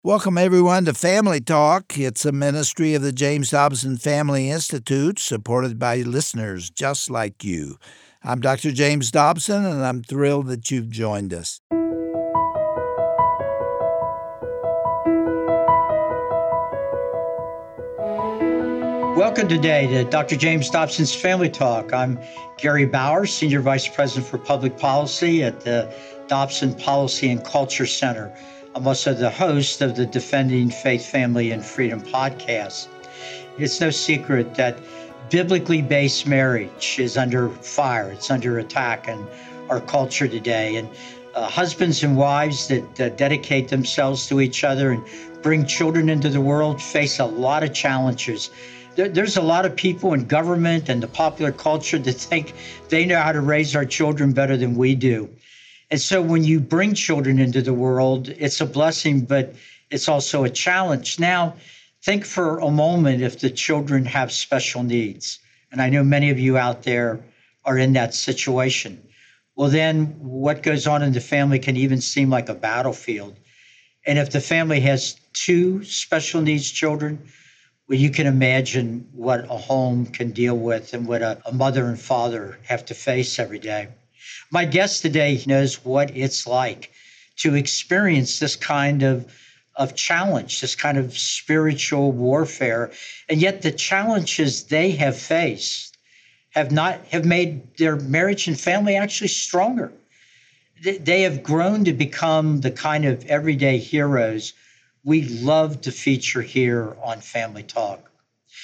Welcome, everyone, to Family Talk. It's a ministry of the James Dobson Family Institute, supported by listeners just like you. I'm Dr. James Dobson, and I'm thrilled that you've joined us. Welcome today to Dr. James Dobson's Family Talk. I'm Gary Bauer, Senior Vice President for Public Policy at the Dobson Policy and Culture Center. I'm also the host of the Defending Faith, Family, and Freedom podcast. It's no secret that biblically based marriage is under fire. It's under attack in our culture today. And husbands and wives that dedicate themselves to each other and bring children into the world face a lot of challenges. There's a lot of people in government and the popular culture that think they know how to raise our children better than we do. And so when you bring children into the world, it's a blessing, but it's also a challenge. Now, think for a moment if the children have special needs. And I know many of you out there are in that situation. Well, then what goes on in the family can even seem like a battlefield. And if the family has two special needs children, well, you can imagine what a home can deal with and what a mother and father have to face every day. My guest today knows what it's like to experience this kind of challenge, this kind of spiritual warfare. And yet the challenges they have faced have made their marriage and family actually stronger. They have grown to become the kind of everyday heroes we love to feature here on Family Talk.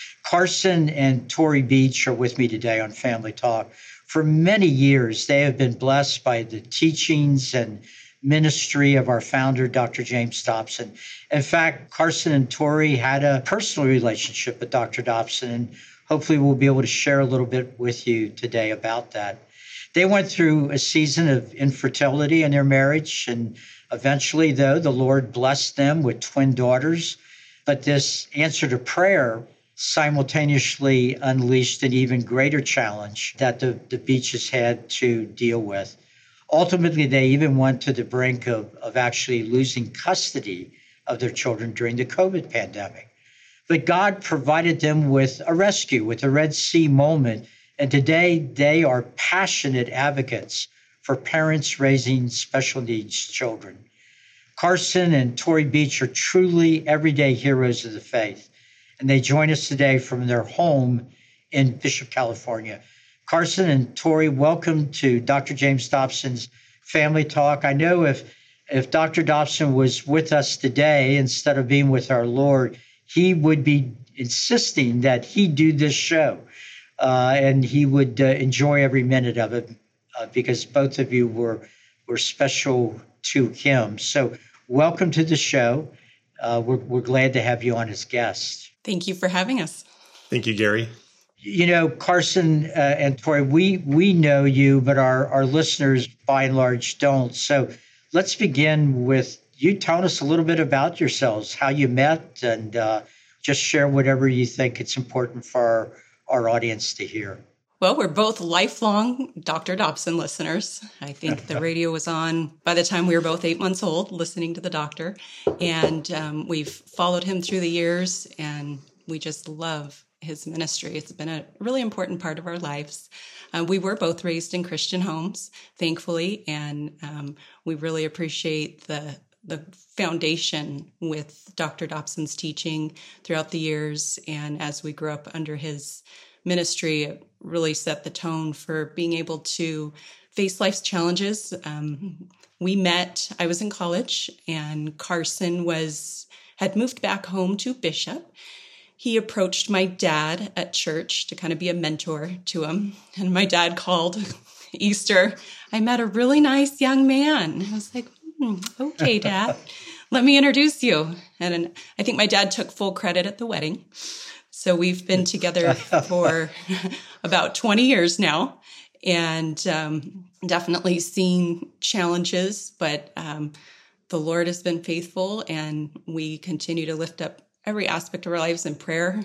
Carson and Tori Beach are with me today on Family Talk. For many years, they have been blessed by the teachings and ministry of our founder, Dr. James Dobson. In fact, Carson and Tori had a personal relationship with Dr. Dobson, and hopefully we'll be able to share a little bit with you today about that. They went through a season of infertility in their marriage, and eventually, though, the Lord blessed them with twin daughters. But this answer to prayer simultaneously unleashed an even greater challenge that the Beaches had to deal with. Ultimately, they even went to the brink of actually losing custody of their children during the COVID pandemic. But God provided them with a rescue, with a Red Sea moment. And today, they are passionate advocates for parents raising special needs children. Carson and Tori Beach are truly everyday heroes of the faith, and they join us today from their home in Bishop, California. Carson and Tori, welcome to Dr. James Dobson's Family Talk. I know if Dr. Dobson was with us today, instead of being with our Lord, he would be insisting that he do this show, and he would enjoy every minute of it because both of you were special to him. So welcome to the show. We're glad to have you on as guest. Thank you for having us. Thank you, Gary. You know, Carson and Tori, we know you, but our listeners by and large don't. So let's begin with you telling us a little bit about yourselves, how you met, and just share whatever you think it's important for our audience to hear. Well, we're both lifelong Dr. Dobson listeners. I think the radio was on by the time we were both 8 months old, listening to the doctor. And we've followed him through the years, and we just love his ministry. It's been a really important part of our lives. We were both raised in Christian homes, thankfully, and we really appreciate the foundation with Dr. Dobson's teaching throughout the years. And as we grew up under his ministry, it really set the tone for being able to face life's challenges. We met, I was in college, and Carson had moved back home to Bishop. He approached my dad at church to kind of be a mentor to him. And my dad called Easter, I met a really nice young man. I was like, okay, Dad, let me introduce you. And I think my dad took full credit at the wedding. So we've been together for about 20 years now, and definitely seen challenges, but the Lord has been faithful, and we continue to lift up every aspect of our lives in prayer.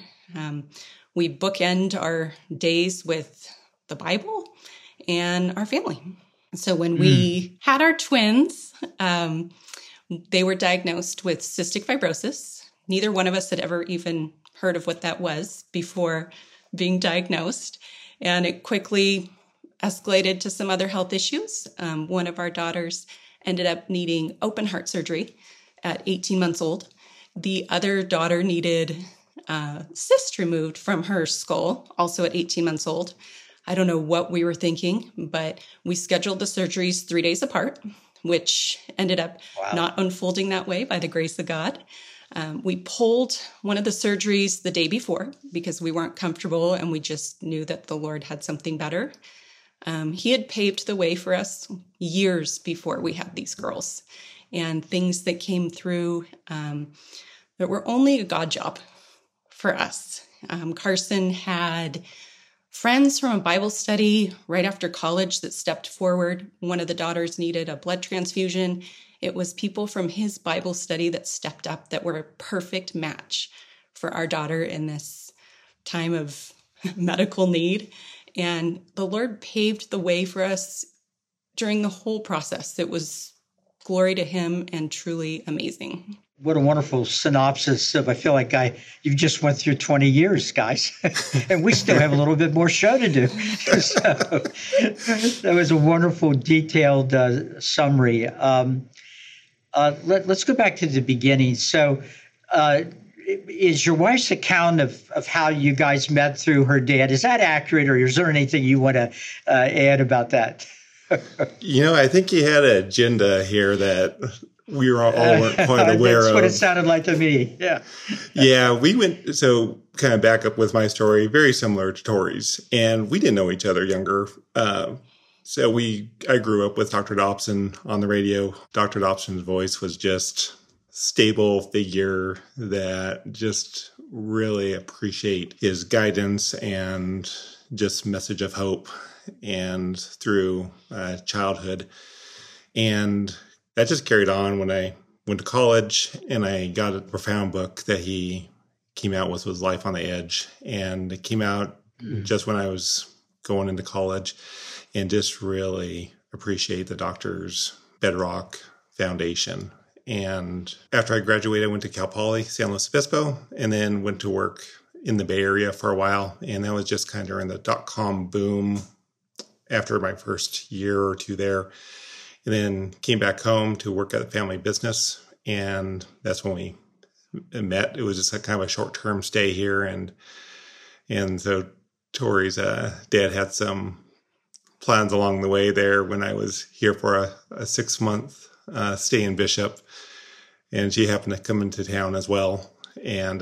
We bookend our days with the Bible and our family. So when we had our twins, They were diagnosed with cystic fibrosis. Neither one of us had ever even heard of what that was before being diagnosed. And it quickly escalated to some other health issues. One of our daughters ended up needing open heart surgery at 18 months old. The other daughter needed a cyst removed from her skull, also at 18 months old. I don't know what we were thinking, but we scheduled the surgeries 3 days apart, which ended up not unfolding that way by the grace of God. We pulled one of the surgeries the day before because we weren't comfortable and we just knew that the Lord had something better. He had paved the way for us years before we had these girls, and things that came through that were only a God job for us. Carson had friends from a Bible study right after college that stepped forward. One of the daughters needed a blood transfusion. It was people from his Bible study that stepped up that were a perfect match for our daughter in this time of medical need. And the Lord paved the way for us during the whole process. It was glory to him and truly amazing. What a wonderful synopsis of, I feel like you just went through 20 years, guys, and we still have a little bit more show to do. So that was a wonderful, detailed summary. Let's go back to the beginning. So is your wife's account of how you guys met through her dad, is that accurate, or is there anything you want to add about that? I think he had an agenda here that we were all weren't quite aware of. That's what it sounded like to me. Yeah. Yeah, we went, so kind of back up with my story, very similar to Tori's, and we didn't know each other younger. So I grew up with Dr. Dobson on the radio. Dr. Dobson's voice was just stable figure that just really appreciate his guidance and just message of hope and through childhood. And that just carried on when I went to college, and I got a profound book that he came out with, was Life on the Edge. And it came out just when I was going into college, and just really appreciate the doctor's bedrock foundation. And after I graduated, I went to Cal Poly, San Luis Obispo, and then went to work in the Bay Area for a while. And that was just kind of during the .com boom after my first year or two there. And then came back home to work at a family business. And that's when we met. It was just a kind of a short-term stay here. And so Tori's dad had some plans along the way there when I was here for a 6-month stay in Bishop. And she happened to come into town as well. And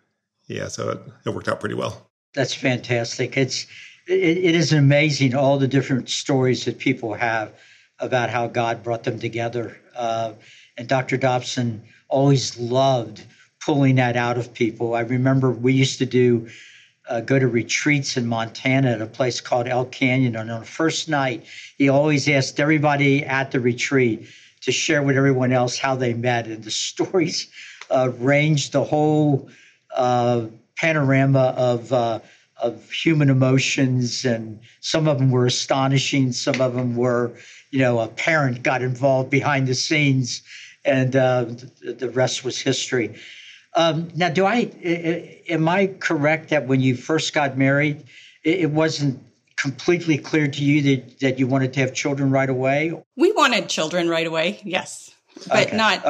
so it worked out pretty well. That's fantastic. It is amazing, all the different stories that people have about how God brought them together. And Dr. Dobson always loved pulling that out of people. I remember we used to go to retreats in Montana at a place called Elk Canyon. And on the first night, he always asked everybody at the retreat to share with everyone else how they met. And the stories ranged the whole panorama of human emotions. And some of them were astonishing. Some of them were, a parent got involved behind the scenes, and the rest was history. Now, am I correct that when you first got married, it wasn't completely clear to you that you wanted to have children right away? We wanted children right away, yes, but not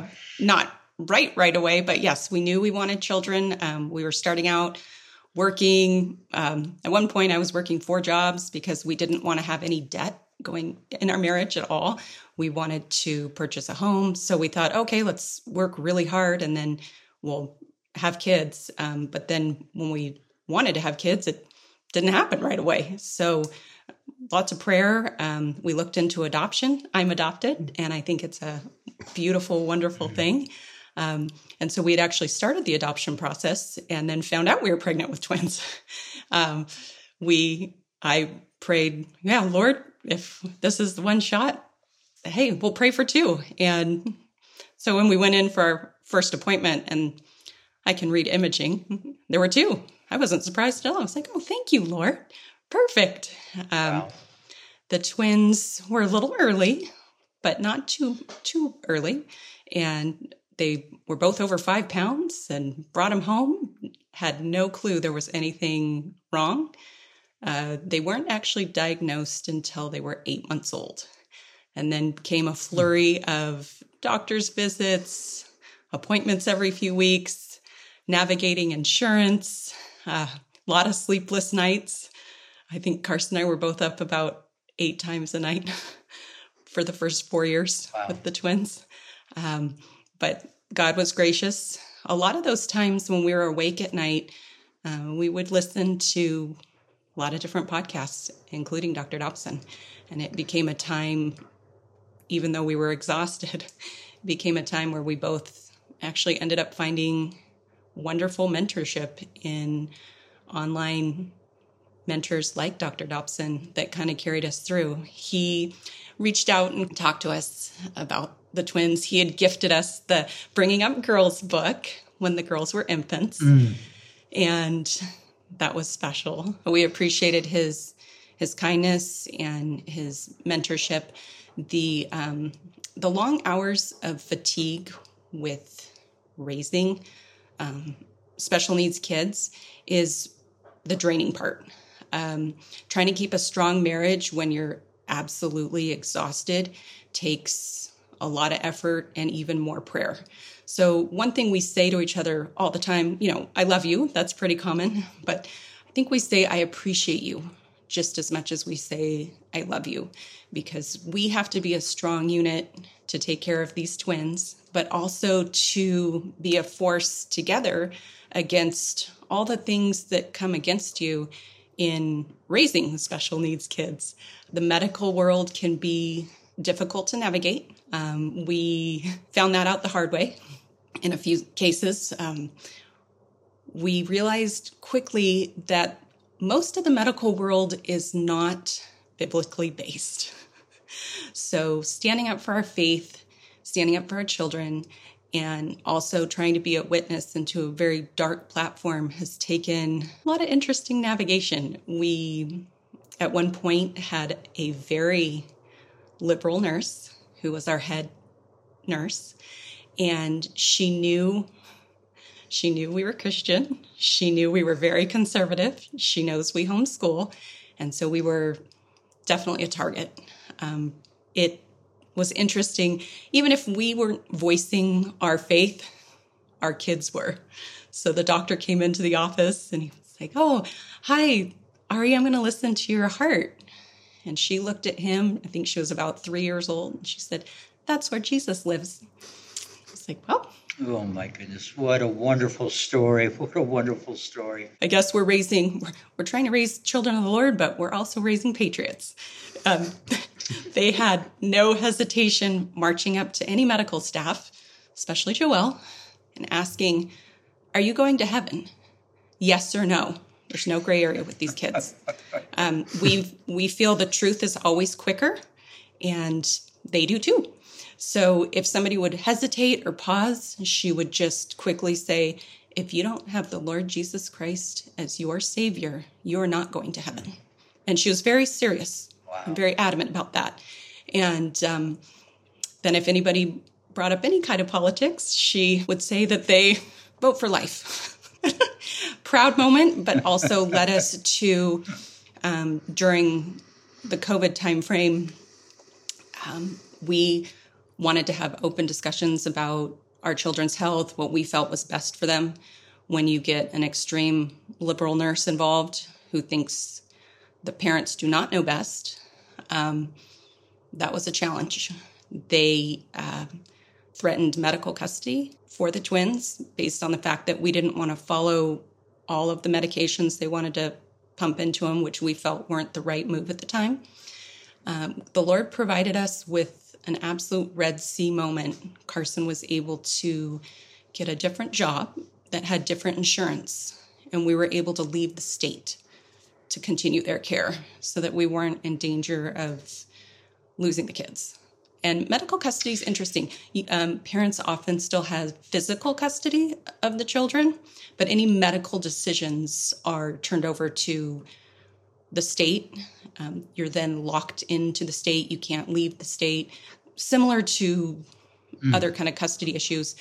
right away. But yes, we knew we wanted children. We were starting out working. At one point, I was working 4 jobs because we didn't want to have any debt going in our marriage at all. We wanted to purchase a home. So we thought, okay, let's work really hard and then we'll have kids. But then when we wanted to have kids, it didn't happen right away. So lots of prayer. We looked into adoption. I'm adopted, and I think it's a beautiful, wonderful thing. And so we had actually started the adoption process and then found out we were pregnant with twins. I prayed, Lord, if this is the one shot, hey, we'll pray for 2. And so when we went in for our first appointment, and I can read imaging, there were 2. I wasn't surprised at all. I was like, oh, thank you, Lord. Perfect. Wow. The twins were a little early, but not too early. And they were both over 5 pounds and brought him home. Had no clue there was anything wrong. They weren't actually diagnosed until they were 8 months old. And then came a flurry of doctor's visits, appointments every few weeks, navigating insurance, a lot of sleepless nights. I think Carson and I were both up about 8 times a night for the first 4 years with the twins. But God was gracious. A lot of those times when we were awake at night, we would listen to a lot of different podcasts, including Dr. Dobson. And it became a time, even though we were exhausted, it became a time where we both actually ended up finding wonderful mentorship in online mentors like Dr. Dobson that kind of carried us through. He reached out and talked to us about the twins. He had gifted us the Bringing Up Girls book when the girls were infants. And that was special. We appreciated his kindness and his mentorship. The long hours of fatigue with raising special needs kids is the draining part. Trying to keep a strong marriage when you're absolutely exhausted takes a lot of effort and even more prayer. So one thing we say to each other all the time, I love you. That's pretty common. But I think we say, I appreciate you just as much as we say, I love you, because we have to be a strong unit to take care of these twins, but also to be a force together against all the things that come against you in raising special needs kids. The medical world can be difficult to navigate. We found that out the hard way in a few cases. We realized quickly that most of the medical world is not biblically based. So standing up for our faith, standing up for our children, and also trying to be a witness into a very dark platform has taken a lot of interesting navigation. We, at one point, had a very liberal nurse who was our head nurse, and she knew we were Christian. She knew we were very conservative. She knows we homeschool, and so we were definitely a target. It was interesting. Even if we weren't voicing our faith, our kids were. So the doctor came into the office and he was like, "Oh, hi, Ari, I'm going to listen to your heart." And she looked at him. I think she was about 3 years old. And she said, "That's where Jesus lives." I was like, well. Oh, my goodness. What a wonderful story. What a wonderful story. I guess we're trying to raise children of the Lord, but we're also raising patriots. They had no hesitation marching up to any medical staff, especially Joelle, and asking, "Are you going to heaven? Yes or no?" There's no gray area with these kids. We feel the truth is always quicker, and they do too. So if somebody would hesitate or pause, she would just quickly say, "If you don't have the Lord Jesus Christ as your Savior, you're not going to heaven." And she was very serious. Wow. I'm very adamant about that. And then if anybody brought up any kind of politics, she would say that they vote for life. Proud moment, but also led us to, during the COVID timeframe, we wanted to have open discussions about our children's health, what we felt was best for them. When you get an extreme liberal nurse involved who thinks the parents do not know best, that was a challenge. They threatened medical custody for the twins based on the fact that we didn't want to follow all of the medications they wanted to pump into them, which we felt weren't the right move at the time. The Lord provided us with an absolute Red Sea moment. Carson was able to get a different job that had different insurance, and we were able to leave the state to continue their care so that we weren't in danger of losing the kids. And medical custody is interesting. Parents often still have physical custody of the children, but any medical decisions are turned over to the state. You're then locked into the state. You can't leave the state. Similar to other kind of custody issues.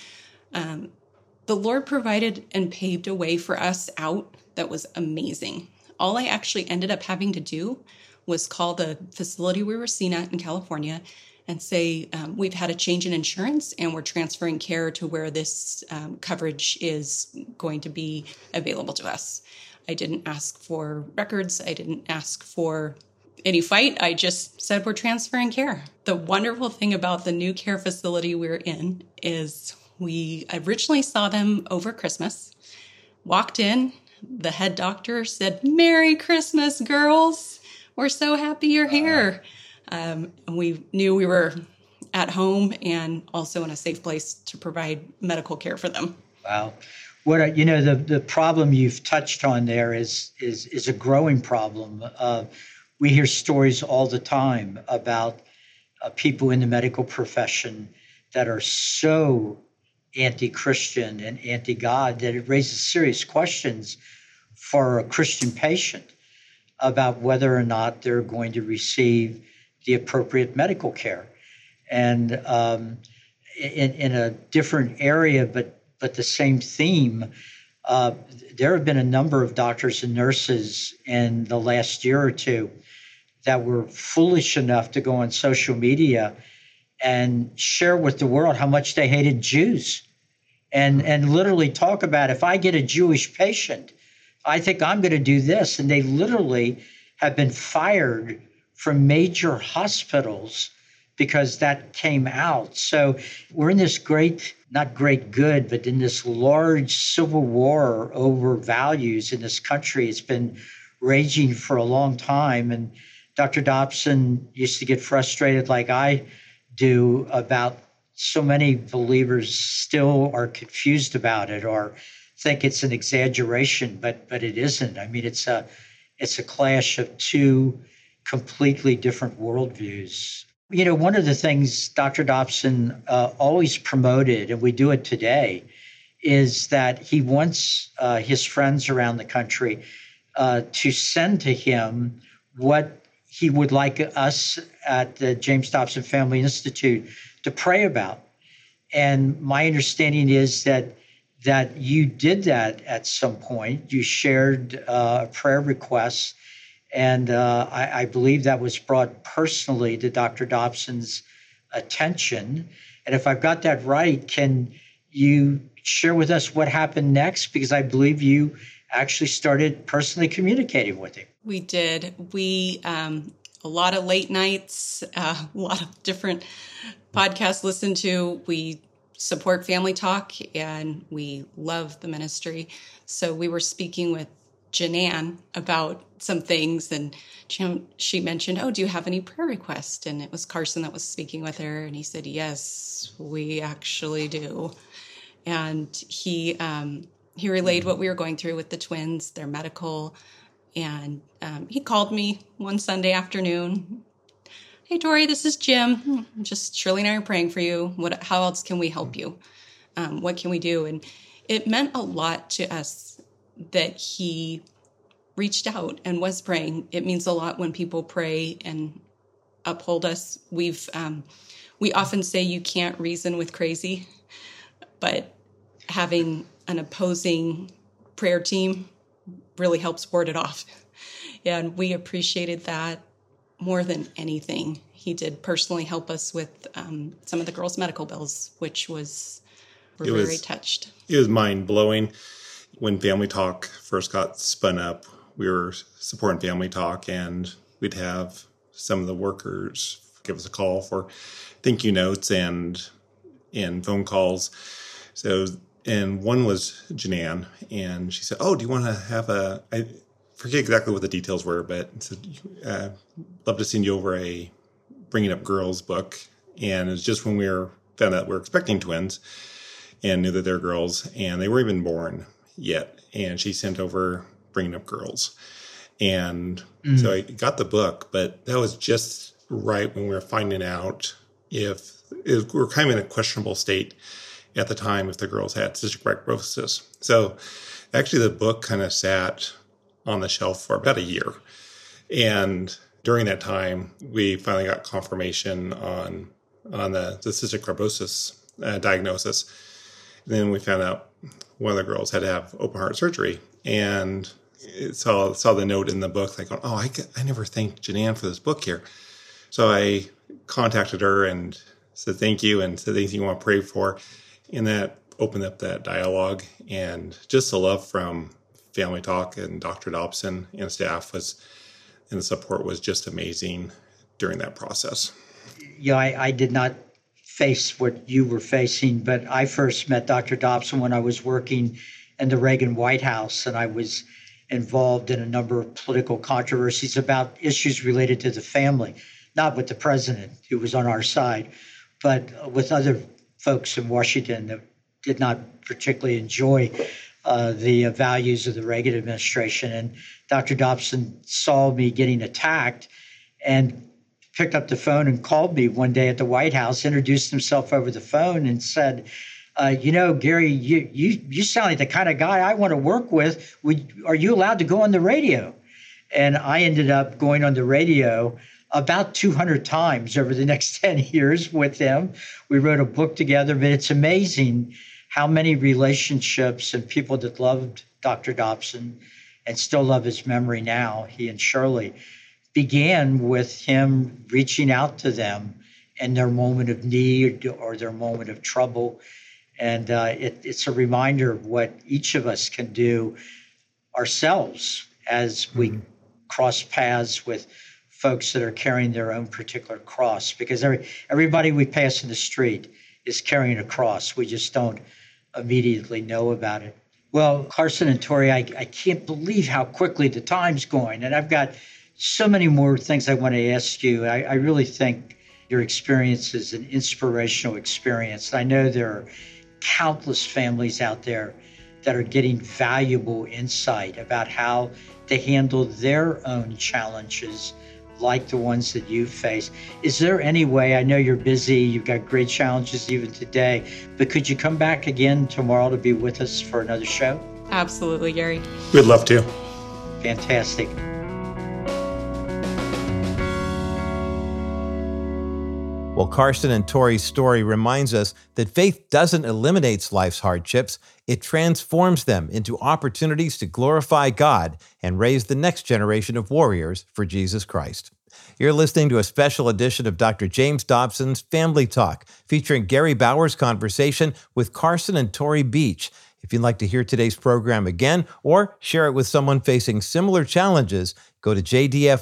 The Lord provided and paved a way for us out that was amazing. All I actually ended up having to do was call the facility we were seen at in California and say, we've had a change in insurance and we're transferring care to where this coverage is going to be available to us. I didn't ask for records. I didn't ask for any fight. I just said we're transferring care. The wonderful thing about the new care facility we're in is we originally saw them over Christmas, walked in, the head doctor said, "Merry Christmas, girls. We're so happy you're here." And we knew we were at home and also in a safe place to provide medical care for them. Wow. The problem you've touched on there is a growing problem. We hear stories all the time about people in the medical profession that are so anti-Christian and anti-God that it raises serious questions for a Christian patient about whether or not they're going to receive the appropriate medical care. And in a different area, but the same theme, there have been a number of doctors and nurses in the last year or two that were foolish enough to go on social media and share with the world how much they hated Jews and literally talk about, if I get a Jewish patient, I think I'm going to do this. And they literally have been fired from major hospitals because that came out. So we're in this not great good, but in this large civil war over values in this country. It's been raging for a long time. And Dr. Dobson used to get frustrated like I do about so many believers still are confused about it or think it's an exaggeration, but it isn't. I mean, it's a clash of two completely different worldviews. You know, one of the things Dr. Dobson always promoted, and we do it today, is that he wants his friends around the country to send to him what he would like us at the James Dobson Family Institute to pray about. And my understanding is that you did that at some point. You shared a prayer request, and I believe that was brought personally to Dr. Dobson's attention. And if I've got that right, can you share with us what happened next? Because I believe you actually started personally communicating with him. We did. A lot of late nights, a lot of different podcasts listened to. We support Family Talk and we love the ministry. So we were speaking with Janan about some things, and she mentioned, "Oh, do you have any prayer requests?" And it was Carson that was speaking with her, and he said, "Yes, we actually do." And he relayed what we were going through with the twins, their medical, and he called me one Sunday afternoon. "Hey, Tori, this is Jim. Just Shirley and I are praying for you. How else can we help you? What can we do?" And it meant a lot to us that he reached out and was praying. It means a lot when people pray and uphold us. We often say you can't reason with crazy, but having an opposing prayer team really helps ward it off. And we appreciated that more than anything. He did personally help us with some of the girls' medical bills, which we're very touched. It was mind-blowing. When Family Talk first got spun up, we were supporting Family Talk, and we'd have some of the workers give us a call for thank you notes and phone calls. So, and one was Janan, and she said, "Oh, do you want to have I forget exactly what the details were, but said, love to send you over a Bringing Up Girls book." And it's just when we found out we were expecting twins and knew that they're girls, and they weren't even born yet. And she sent over Bringing Up Girls. And so I got the book, but that was just right when we were finding out we were kind of in a questionable state at the time if the girls had cystic fibrosis. So actually the book kind of sat on the shelf for about a year. And during that time, we finally got confirmation on the cystic fibrosis diagnosis. And then we found out one of the girls had to have open heart surgery, and saw the note in the book, like, oh, I never thanked Jeananne for this book here. So I contacted her and said thank you, and said anything you want to pray for. And that opened up that dialogue, and just the love from Family Talk and Dr. Dobson and staff and the support was just amazing during that process. I did not face what you were facing, but I first met Dr. Dobson when I was working in the Reagan White House, and I was involved in a number of political controversies about issues related to the family, not with the president, who was on our side, but with other folks in Washington that did not particularly enjoy the values of the Reagan administration. And Dr. Dobson saw me getting attacked and picked up the phone and called me one day at the White House, introduced himself over the phone, and said, Gary, you sound like the kind of guy I want to work with. Are you allowed to go on the radio? And I ended up going on the radio about 200 times over the next 10 years with him. We wrote a book together, but it's amazing how many relationships and people that loved Dr. Dobson and still love his memory now, he and Shirley, began with him reaching out to them in their moment of need or their moment of trouble. And it's a reminder of what each of us can do ourselves as we cross paths with folks that are carrying their own particular cross, because everybody we pass in the street is carrying a cross. We just don't immediately know about it. Well, Carson and Tori, I can't believe how quickly the time's going, and I've got so many more things I want to ask you. I really think your experience is an inspirational experience. I know there are countless families out there that are getting valuable insight about how to handle their own challenges like the ones that you face. Is there any way, I know you're busy, you've got great challenges even today, but could you come back again tomorrow to be with us for another show? Absolutely, Gary. We'd love to. Fantastic. Well, Carson and Tori's story reminds us that faith doesn't eliminate life's hardships. It transforms them into opportunities to glorify God and raise the next generation of warriors for Jesus Christ. You're listening to a special edition of Dr. James Dobson's Family Talk, featuring Gary Bauer's conversation with Carson and Tori Beach. If you'd like to hear today's program again or share it with someone facing similar challenges, go to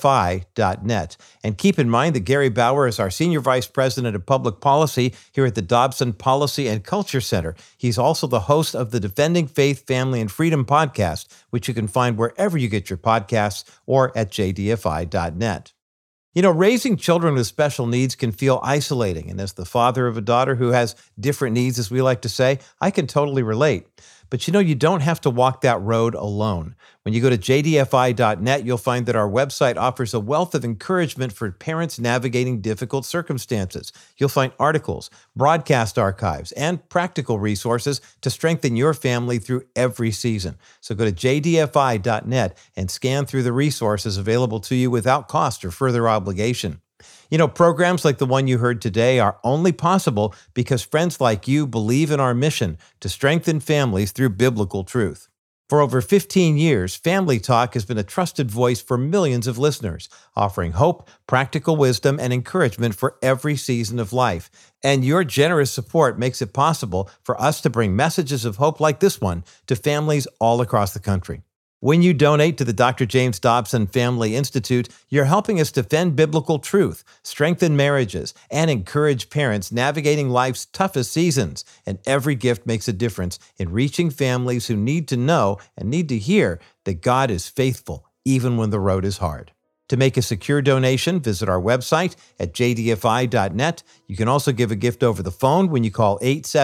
jdfi.net. And keep in mind that Gary Bauer is our Senior Vice President of Public Policy here at the Dobson Policy and Culture Center. He's also the host of the Defending Faith, Family, and Freedom podcast, which you can find wherever you get your podcasts or at jdfi.net. You know, raising children with special needs can feel isolating, and as the father of a daughter who has different needs, as we like to say, I can totally relate. But you know, you don't have to walk that road alone. When you go to jdfi.net, you'll find that our website offers a wealth of encouragement for parents navigating difficult circumstances. You'll find articles, broadcast archives, and practical resources to strengthen your family through every season. So go to jdfi.net and scan through the resources available to you without cost or further obligation. You know, programs like the one you heard today are only possible because friends like you believe in our mission to strengthen families through biblical truth. For over 15 years, Family Talk has been a trusted voice for millions of listeners, offering hope, practical wisdom, and encouragement for every season of life. And your generous support makes it possible for us to bring messages of hope like this one to families all across the country. When you donate to the Dr. James Dobson Family Institute, you're helping us defend biblical truth, strengthen marriages, and encourage parents navigating life's toughest seasons. And every gift makes a difference in reaching families who need to know and need to hear that God is faithful, even when the road is hard. To make a secure donation, visit our website at jdfi.net. You can also give a gift over the phone when you call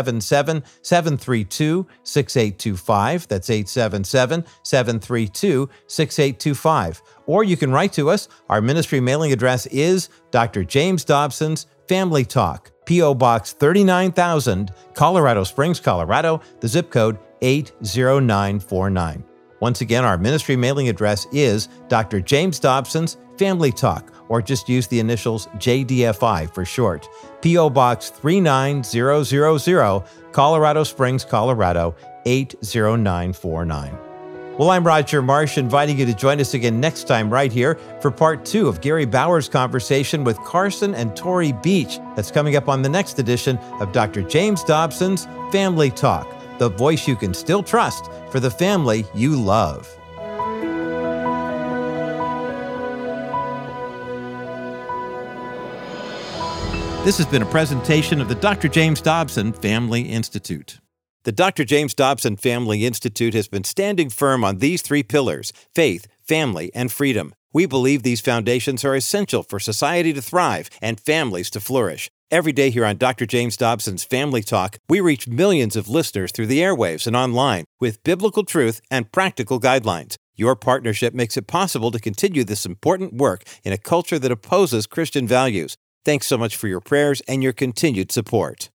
877-732-6825. That's 877-732-6825. Or you can write to us. Our ministry mailing address is Dr. James Dobson's Family Talk, P.O. Box 39,000, Colorado Springs, Colorado, the zip code 80949. Once again, our ministry mailing address is Dr. James Dobson's Family Talk, or just use the initials JDFI for short. P.O. Box 39000, Colorado Springs, Colorado 80949. Well, I'm Roger Marsh, inviting you to join us again next time right here for part 2 of Gary Bauer's conversation with Carson and Tori Beach. That's coming up on the next edition of Dr. James Dobson's Family Talk, the voice you can still trust for the family you love. This has been a presentation of the Dr. James Dobson Family Institute. The Dr. James Dobson Family Institute has been standing firm on these 3 pillars: faith, family, and freedom. We believe these foundations are essential for society to thrive and families to flourish. Every day here on Dr. James Dobson's Family Talk, we reach millions of listeners through the airwaves and online with biblical truth and practical guidelines. Your partnership makes it possible to continue this important work in a culture that opposes Christian values. Thanks so much for your prayers and your continued support.